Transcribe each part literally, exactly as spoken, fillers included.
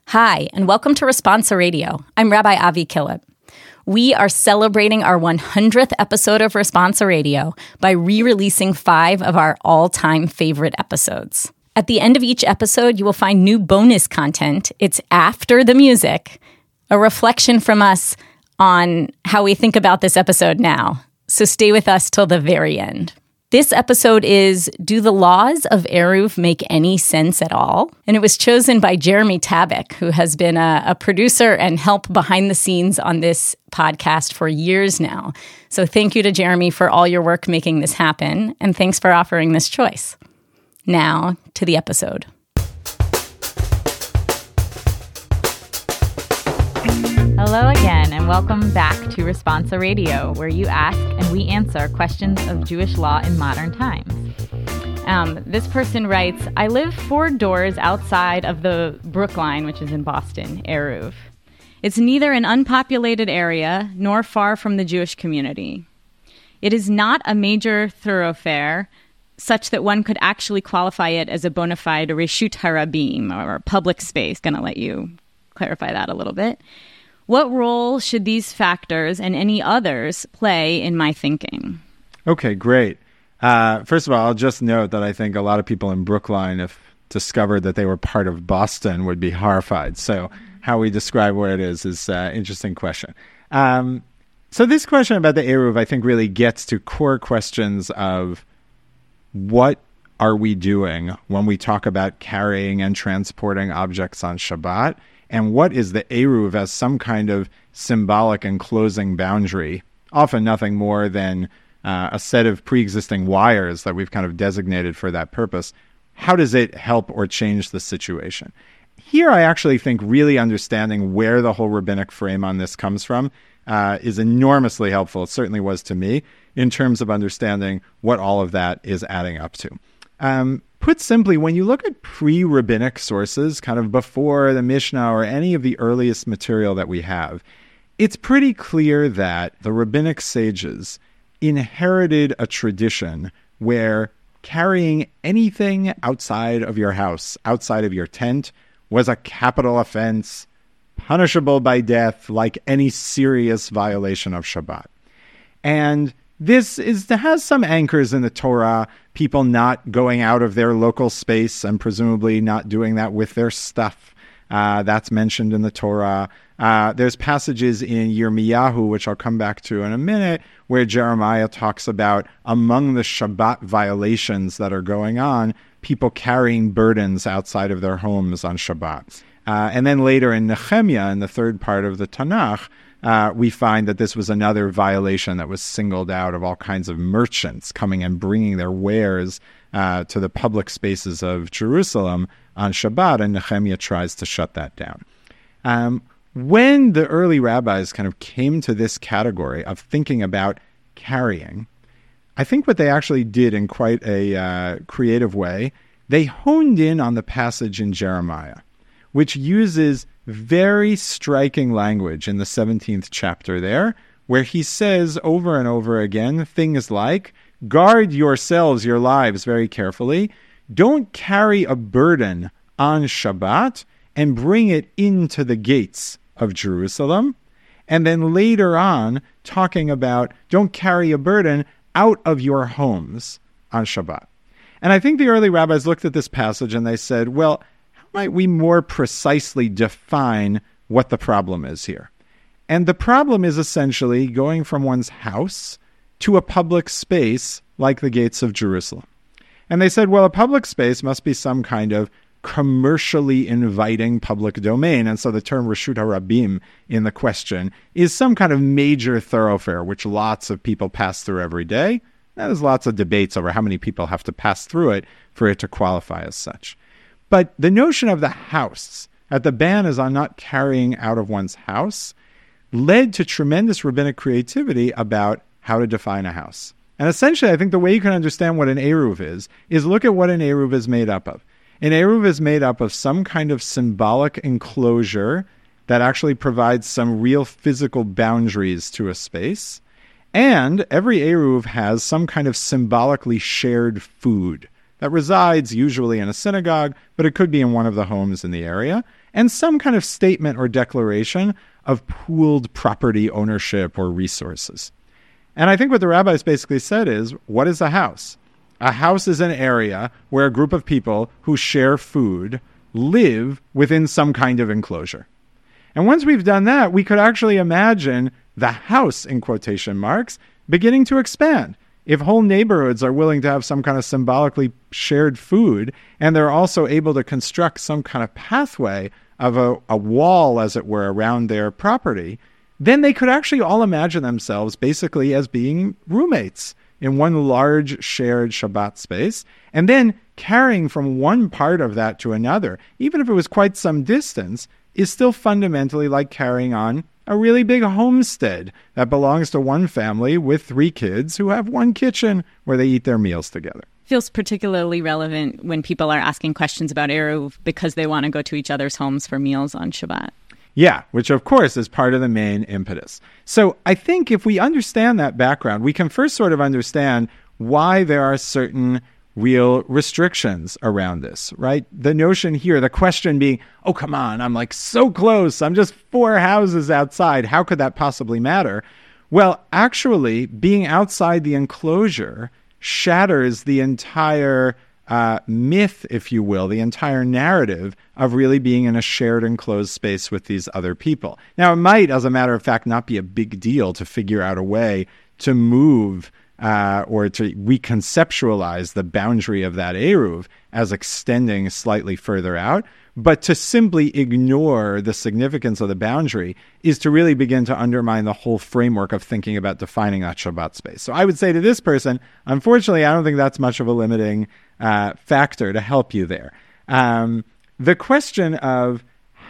Hi, and welcome to Responsa Radio. I'm Rabbi Avi Killip. We are celebrating our one hundredth episode of Responsa Radio by re-releasing five of our all-time favorite episodes. At the end of each episode, you will find new bonus content. It's after the music, a reflection from us on how we think about this episode now. So stay with us till the very end. This episode is, Do the Laws of Eruv Make Any Sense at All? And it was chosen by Jeremy Tabak, who has been a, a producer and help behind the scenes on this podcast for years now. So thank you to Jeremy for all your work making this happen, and thanks for offering this choice. Now, to the episode. Hello again, and welcome back to Responsa Radio, where you ask and we answer questions of Jewish law in modern times. Um, this person writes, I live four doors outside of the Brookline, which is in Boston, Eruv. It's neither an unpopulated area nor far from the Jewish community. It is not a major thoroughfare, such that one could actually qualify it as a bona fide Reshut Harabim, or public space. Going to let you clarify that a little bit. What role should these factors and any others play in my thinking? Okay, great. Uh, first of all, I'll just note that I think a lot of people in Brookline, if discovered that they were part of Boston, would be horrified. So how we describe where it is is an uh, interesting question. Um, so this question about the Eruv, I think, really gets to core questions of what are we doing when we talk about carrying and transporting objects on Shabbat? And what is the Eruv as some kind of symbolic enclosing boundary, often nothing more than uh, a set of pre-existing wires that we've kind of designated for that purpose. How does it help or change the situation? Here, I actually think really understanding where the whole rabbinic frame on this comes from uh, is enormously helpful. It certainly was to me in terms of understanding what all of that is adding up to. Um, Put simply, when you look at pre-rabbinic sources, kind of before the Mishnah or any of the earliest material that we have, it's pretty clear that the rabbinic sages inherited a tradition where carrying anything outside of your house, outside of your tent, was a capital offense, punishable by death, like any serious violation of Shabbat. And this is has some anchors in the Torah, people not going out of their local space and presumably not doing that with their stuff. Uh, that's mentioned in the Torah. Uh, there's passages in Yirmiyahu, which I'll come back to in a minute, where Jeremiah talks about among the Shabbat violations that are going on, people carrying burdens outside of their homes on Shabbat. Uh, and then later in Nehemiah, in the third part of the Tanakh, Uh, we find that this was another violation that was singled out of all kinds of merchants coming and bringing their wares uh, to the public spaces of Jerusalem on Shabbat, and Nehemiah tries to shut that down. Um, when the early rabbis kind of came to this category of thinking about carrying, I think what they actually did in quite a uh, creative way, they honed in on the passage in Jeremiah, which uses very striking language in the seventeenth chapter there, where he says over and over again things like, guard yourselves, your lives very carefully. Don't carry a burden on Shabbat and bring it into the gates of Jerusalem. And then later on, talking about don't carry a burden out of your homes on Shabbat. And I think the early rabbis looked at this passage and they said, well, might we more precisely define what the problem is here? And the problem is essentially going from one's house to a public space like the gates of Jerusalem. And they said, well, a public space must be some kind of commercially inviting public domain. And so the term Reshut Harabim in the question is some kind of major thoroughfare, which lots of people pass through every day. Now, there's lots of debates over how many people have to pass through it for it to qualify as such. But the notion of the house, that the ban is on not carrying out of one's house, led to tremendous rabbinic creativity about how to define a house. And essentially, I think the way you can understand what an Eruv is, is look at what an Eruv is made up of. An Eruv is made up of some kind of symbolic enclosure that actually provides some real physical boundaries to a space. And every Eruv has some kind of symbolically shared food that resides usually in a synagogue, but it could be in one of the homes in the area. and some kind of statement or declaration of pooled property ownership or resources. And I think what the rabbis basically said is, what is a house? A house is an area where a group of people who share food live within some kind of enclosure. And once we've done that, we could actually imagine the house, in quotation marks, beginning to expand. If whole neighborhoods are willing to have some kind of symbolically shared food, and they're also able to construct some kind of pathway of a, a wall, as it were, around their property, then they could actually all imagine themselves basically as being roommates in one large shared Shabbat space, and then carrying from one part of that to another, even if it was quite some distance, is still fundamentally like carrying on a really big homestead that belongs to one family with three kids who have one kitchen where they eat their meals together. Feels particularly relevant when people are asking questions about Eruv because they want to go to each other's homes for meals on Shabbat. Yeah, which of course is part of the main impetus. So I think if we understand that background, we can first sort of understand why there are certain real restrictions around this, right? The notion here, the question being, oh, come on, I'm like so close. I'm just four houses outside. How could that possibly matter? Well, actually, being outside the enclosure shatters the entire uh, myth, if you will, the entire narrative of really being in a shared enclosed space with these other people. Now, it might, as a matter of fact, not be a big deal to figure out a way to move Uh, or to reconceptualize the boundary of that Eruv as extending slightly further out. But to simply ignore the significance of the boundary is to really begin to undermine the whole framework of thinking about defining that Shabbat space. So I would say to this person, unfortunately, I don't think that's much of a limiting uh, factor to help you there. Um, the question of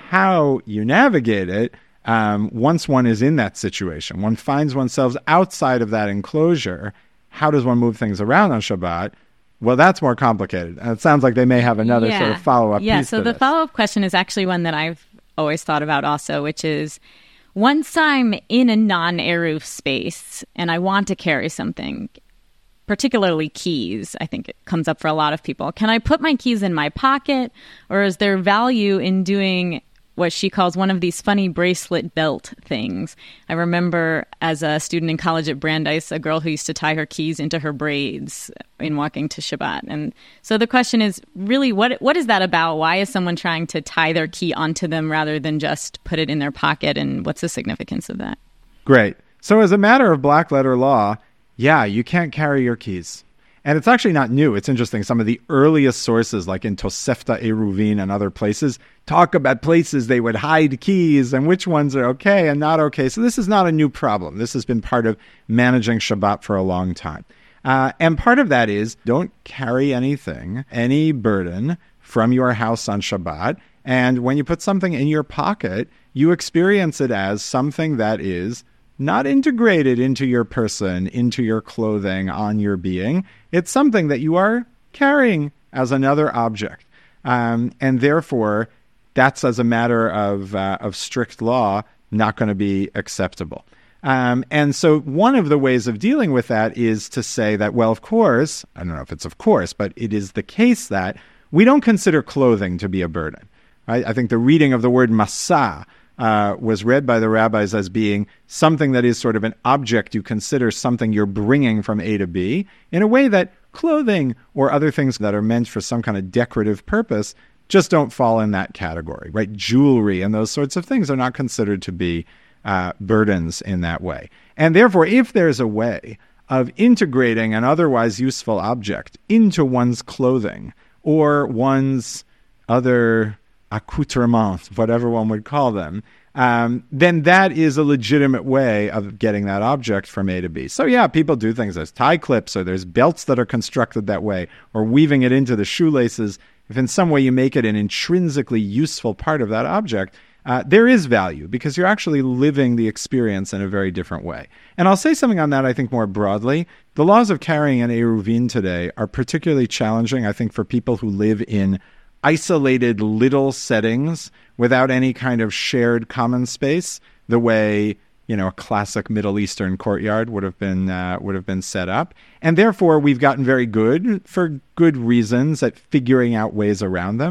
how you navigate it, Um, once one is in that situation, one finds oneself outside of that enclosure, how does one move things around on Shabbat? Well, that's more complicated. And it sounds like they may have another yeah. sort of follow-up yeah, piece so to the this. follow-up question is actually one that I've always thought about also, which is, once I'm in a non-Eruv space and I want to carry something, particularly keys, I think it comes up for a lot of people, can I put my keys in my pocket, or is there value in doing what she calls one of these funny bracelet belt things? I remember as a student in college at Brandeis, a girl who used to tie her keys into her braids in walking to Shabbat. And so the question is really, what what is that about? Why is someone trying to tie their key onto them rather than just put it in their pocket? And what's the significance of that? Great. So as a matter of black letter law, yeah, you can't carry your keys. And it's actually not new. It's interesting. Some of the earliest sources, like in Tosefta Eruvin and other places, talk about places they would hide keys and which ones are okay and not okay. So this is not a new problem. This has been part of managing Shabbat for a long time. Uh, and part of that is don't carry anything, any burden from your house on Shabbat. And when you put something in your pocket, you experience it as something that is not integrated into your person, into your clothing, on your being. It's something that you are carrying as another object. Um, and therefore, that's, as a matter of, uh, of strict law, not going to be acceptable. Um, and so one of the ways of dealing with that is to say that, well, of course, I don't know if it's of course, but it is the case that we don't consider clothing to be a burden. Right? I think the reading of the word masa Uh, was read by the rabbis as being something that is sort of an object you consider something you're bringing from A to B, in a way that clothing or other things that are meant for some kind of decorative purpose just don't fall in that category, right? Jewelry and those sorts of things are not considered to be uh, burdens in that way. And therefore, if there's a way of integrating an otherwise useful object into one's clothing or one's other accoutrements, whatever one would call them, um, then that is a legitimate way of getting that object from A to B. So yeah, people do things. There's tie clips, or there's belts that are constructed that way, or weaving it into the shoelaces. If in some way you make it an intrinsically useful part of that object, uh, there is value because you're actually living the experience in a very different way. And I'll say something on that, I think, more broadly. The laws of carrying an Eruvin today are particularly challenging, I think, for people who live in isolated little settings without any kind of shared common space, the way, you know, a classic Middle Eastern courtyard would have been uh, would have been set up. And therefore, we've gotten very good, for good reasons, at figuring out ways around them.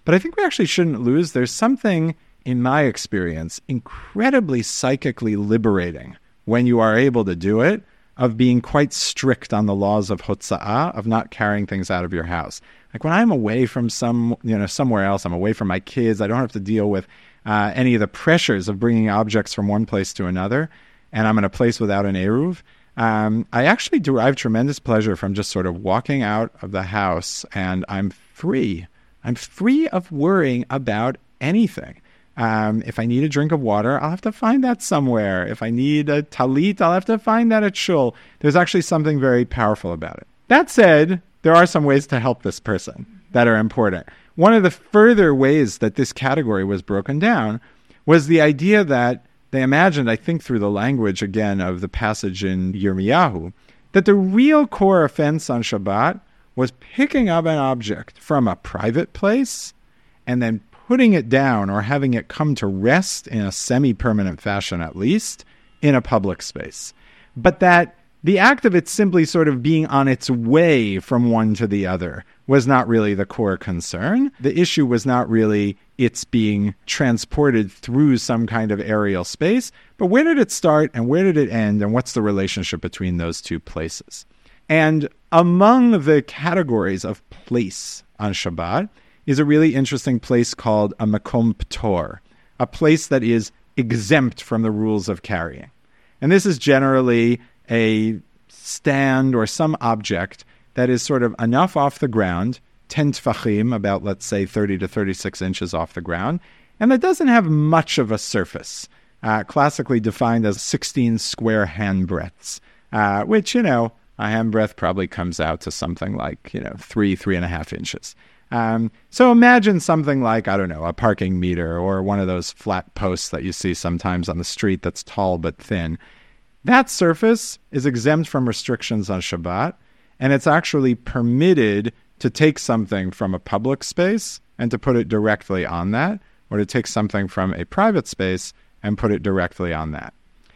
But I think we actually shouldn't lose. There's something, in my experience, incredibly psychically liberating when you are able to do it, of being quite strict on the laws of hotza'ah, of not carrying things out of your house. Like when I'm away from some, you know, somewhere else, I'm away from my kids, I don't have to deal with uh, any of the pressures of bringing objects from one place to another, and I'm in a place without an eruv, um, I actually derive tremendous pleasure from just sort of walking out of the house, and I'm free. I'm free of worrying about anything. Um, if I need a drink of water, I'll have to find that somewhere. If I need a talit, I'll have to find that at shul. There's actually something very powerful about it. That said, there are some ways to help this person that are important. One of the further ways that this category was broken down was the idea that they imagined, I think through the language, again, of the passage in Yirmiyahu, that the real core offense on Shabbat was picking up an object from a private place and then putting it down or having it come to rest in a semi-permanent fashion, at least, in a public space. But that the act of it simply sort of being on its way from one to the other was not really the core concern. The issue was not really it's being transported through some kind of aerial space, but where did it start and where did it end, and what's the relationship between those two places? And among the categories of place on Shabbat is a really interesting place called a makom ptor, a place that is exempt from the rules of carrying. And this is generally a stand or some object that is sort of enough off the ground, ten tfachim, about, let's say, thirty to thirty-six inches off the ground, and that doesn't have much of a surface, uh, classically defined as sixteen square handbreadths, uh, which, you know, a handbreadth probably comes out to something like, you know, three, three and a half inches. Um, so imagine something like, I don't know, a parking meter or one of those flat posts that you see sometimes on the street that's tall but thin. That surface is exempt from restrictions on Shabbat, and it's actually permitted to take something from a public space and to put it directly on that, or to take something from a private space and put it directly on that.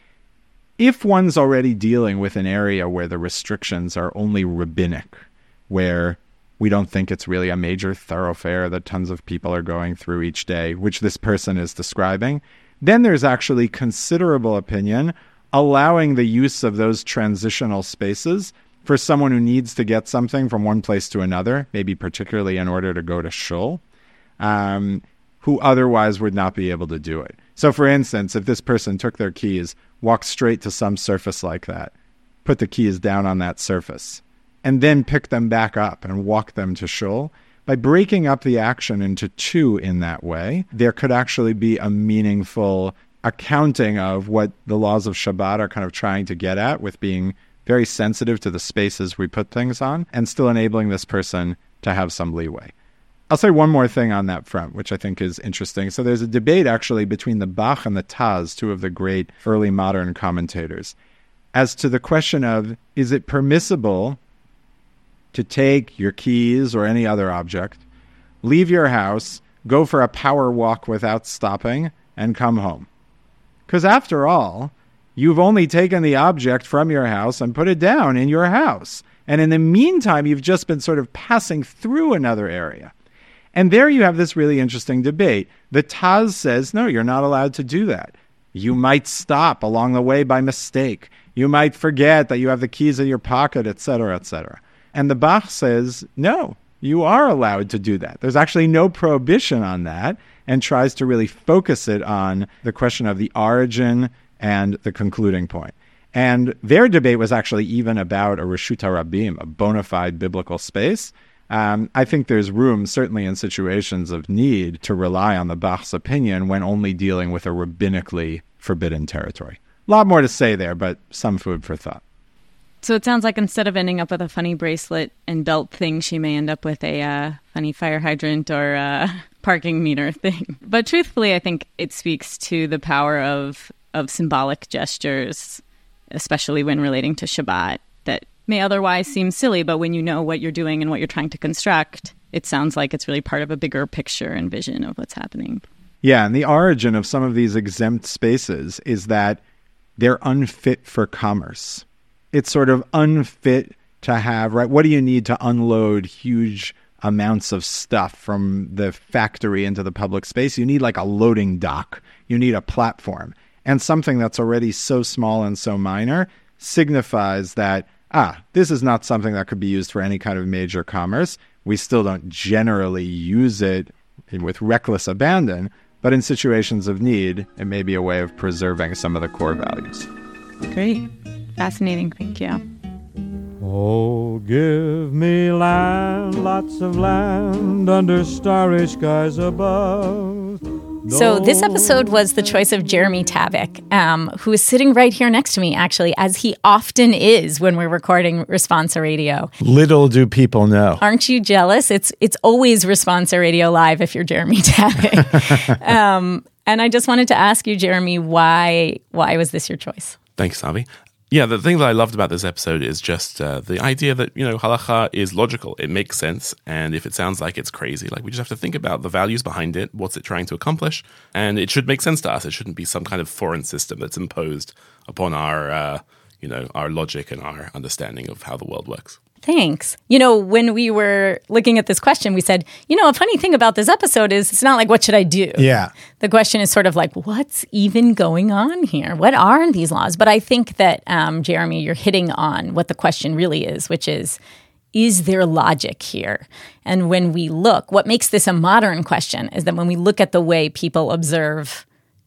If one's already dealing with an area where the restrictions are only rabbinic, where we don't think it's really a major thoroughfare that tons of people are going through each day, which this person is describing, then there's actually considerable opinion allowing the use of those transitional spaces for someone who needs to get something from one place to another, maybe particularly in order to go to shul, um, who otherwise would not be able to do it. So for instance, if this person took their keys, walked straight to some surface like that, put the keys down on that surface, and then pick them back up and walk them to shul, by breaking up the action into two in that way, there could actually be a meaningful accounting of what the laws of Shabbat are kind of trying to get at, with being very sensitive to the spaces we put things on, and still enabling this person to have some leeway. I'll say one more thing on that front, which I think is interesting. So there's a debate actually between the Bach and the Taz, two of the great early modern commentators, as to the question of, is it permissible to take your keys or any other object, leave your house, go for a power walk without stopping, and come home? Because after all, you've only taken the object from your house and put it down in your house. And in the meantime, you've just been sort of passing through another area. And there you have this really interesting debate. The Taz says, no, you're not allowed to do that. You might stop along the way by mistake. You might forget that you have the keys in your pocket, et cetera, et cetera. And the Bach says, no, you are allowed to do that. There's actually no prohibition on that, and tries to really focus it on the question of the origin and the concluding point. And their debate was actually even about a Reshut HaRabim, a bona fide biblical space. Um, I think there's room, certainly in situations of need, to rely on the Bach's opinion when only dealing with a rabbinically forbidden territory. A lot more to say there, but some food for thought. So it sounds like instead of ending up with a funny bracelet and belt thing, she may end up with a uh, funny fire hydrant or uh, parking meter thing. But truthfully, I think it speaks to the power of, of symbolic gestures, especially when relating to Shabbat, that may otherwise seem silly, but when you know what you're doing and what you're trying to construct, it sounds like it's really part of a bigger picture and vision of what's happening. Yeah, and the origin of some of these exempt spaces is that they're unfit for commerce. It's sort of unfit to have, right? What do you need to unload huge amounts of stuff from the factory into the public space. You need like a loading dock. You need a platform. And something that's already so small and so minor signifies that, ah, this is not something that could be used for any kind of major commerce. We still don't generally use it with reckless abandon, but in situations of need, it may be a way of preserving some of the core values. Great. Fascinating. Thank you. Oh, give me land, lots of land under starry skies above. So this episode was the choice of Jeremy Tavik, um, who is sitting right here next to me, actually, as he often is when we're recording Responsa Radio. Little do people know. Aren't you jealous? It's it's always Responsa Radio Live if you're Jeremy Tavik. um, and I just wanted to ask you, Jeremy, why why was this your choice? Thanks, Avi. Yeah, the thing that I loved about this episode is just uh, the idea that, you know, halakha is logical. It makes sense. And if it sounds like it's crazy, like we just have to think about the values behind it, what's it trying to accomplish, and it should make sense to us. It shouldn't be some kind of foreign system that's imposed upon our, uh, you know, our logic and our understanding of how the world works. Thanks. You know, when we were looking at this question, we said, you know, a funny thing about this episode is it's not like, what should I do? Yeah. The question is sort of like, what's even going on here? What are these laws? But I think that, um, Jeremy, you're hitting on what the question really is, which is, is there logic here? And when we look, what makes this a modern question is that when we look at the way people observe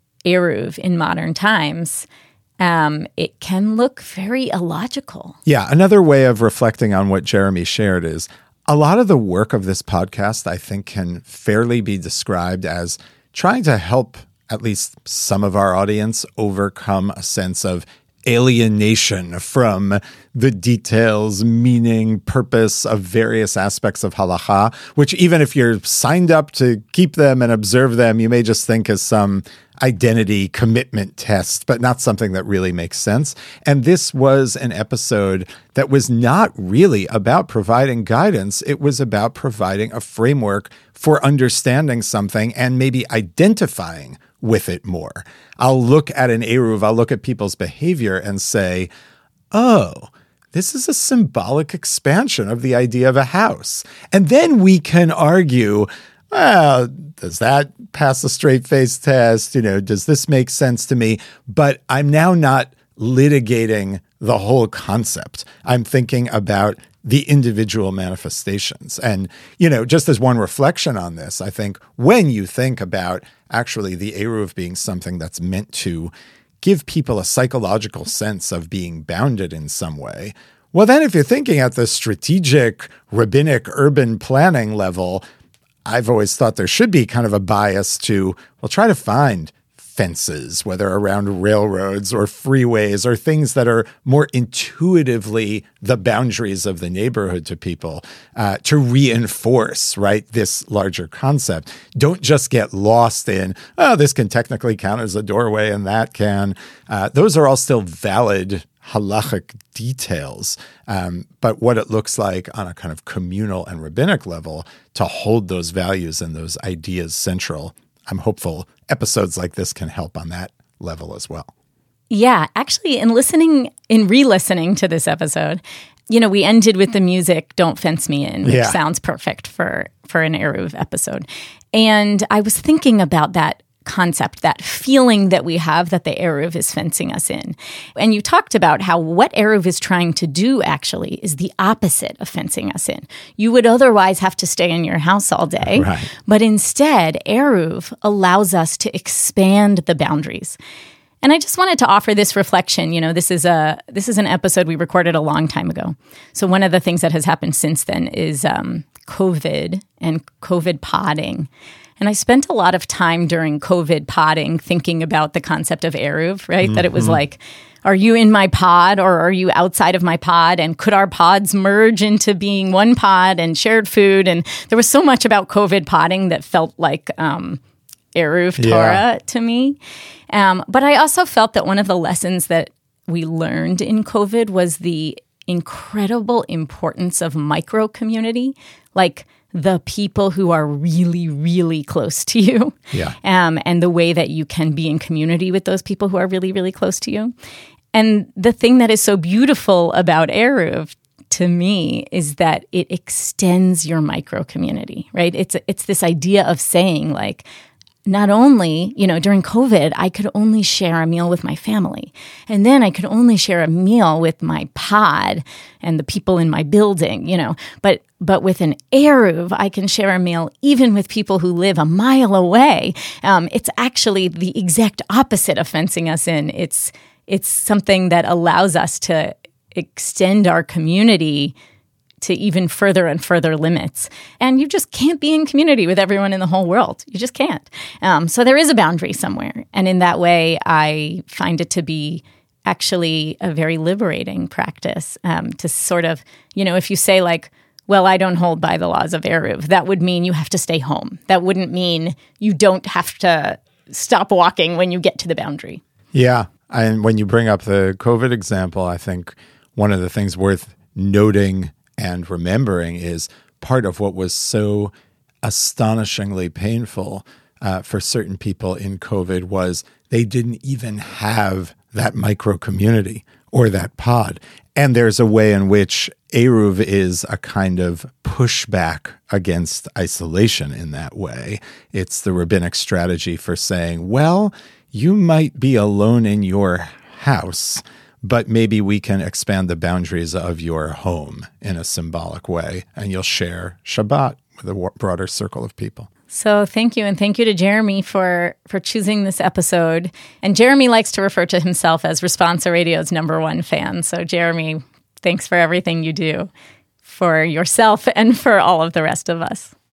Eruv in modern times, Um, it can look very illogical. Yeah, another way of reflecting on what Jeremy shared is a lot of the work of this podcast, I think, can fairly be described as trying to help at least some of our audience overcome a sense of alienation from the details, meaning, purpose of various aspects of halakha, which even if you're signed up to keep them and observe them, you may just think is some identity commitment test, but not something that really makes sense. And this was an episode that was not really about providing guidance. It was about providing a framework for understanding something and maybe identifying with it more. I'll look at an Eruv, I'll look at people's behavior and say, oh, this is a symbolic expansion of the idea of a house. And then we can argue, well, does that pass a straight face test? You know, does this make sense to me? But I'm now not litigating the whole concept. I'm thinking about the individual manifestations. And, you know, just as one reflection on this, I think when you think about actually the Eruv being something that's meant to give people a psychological sense of being bounded in some way, well, then if you're thinking at the strategic, rabbinic, urban planning level, I've always thought there should be kind of a bias to, well, try to find fences, whether around railroads or freeways or things that are more intuitively the boundaries of the neighborhood to people, uh, to reinforce, right, this larger concept. Don't just get lost in, oh, this can technically count as a doorway and that can. Uh, those are all still valid halachic details, um, but what it looks like on a kind of communal and rabbinic level to hold those values and those ideas central, I'm hopeful episodes like this can help on that level as well. Yeah, actually, in listening, in re-listening to this episode, you know, we ended with the music "Don't Fence Me In," which yeah. sounds perfect for, for an Eruv episode. And I was thinking about that concept, that feeling that we have that the Eruv is fencing us in. And you talked about how what Eruv is trying to do actually is the opposite of fencing us in. You would otherwise have to stay in your house all day. Right. But instead, Eruv allows us to expand the boundaries. And I just wanted to offer this reflection. You know, this is a this is an episode we recorded a long time ago. So one of the things that has happened since then is um, COVID and COVID podding. And I spent a lot of time during COVID podding thinking about the concept of Eruv, right? Mm-hmm. That it was like, are you in my pod or are you outside of my pod? And could our pods merge into being one pod and shared food? And there was so much about COVID podding that felt like um, Eruv Torah yeah. to me. Um, but I also felt that one of the lessons that we learned in COVID was the incredible importance of micro-community, like the people who are really, really close to you, yeah. um, and the way that you can be in community with those people who are really, really close to you. And the thing that is so beautiful about Eruv to me is that it extends your micro community, right? It's it's this idea of saying like, not only, you know, during COVID, I could only share a meal with my family. And then I could only share a meal with my pod and the people in my building, you know. But but with an Eruv, I can share a meal even with people who live a mile away. Um, it's actually the exact opposite of fencing us in. It's it's something that allows us to extend our community to even further and further limits. And you just can't be in community with everyone in the whole world. You just can't. Um, so there is a boundary somewhere. And in that way, I find it to be actually a very liberating practice um, to sort of, you know, if you say like, well, I don't hold by the laws of Eruv, that would mean you have to stay home. That wouldn't mean you don't have to stop walking when you get to the boundary. Yeah. And when you bring up the COVID example, I think one of the things worth noting and remembering is part of what was so astonishingly painful uh, for certain people in COVID was they didn't even have that micro community or that pod. And there's a way in which Eruv is a kind of pushback against isolation in that way. It's the rabbinic strategy for saying, well, you might be alone in your house, but maybe we can expand the boundaries of your home in a symbolic way, and you'll share Shabbat with a broader circle of people. So thank you, and thank you to Jeremy for, for choosing this episode. And Jeremy likes to refer to himself as Responsa Radio's number one fan. So Jeremy, thanks for everything you do for yourself and for all of the rest of us.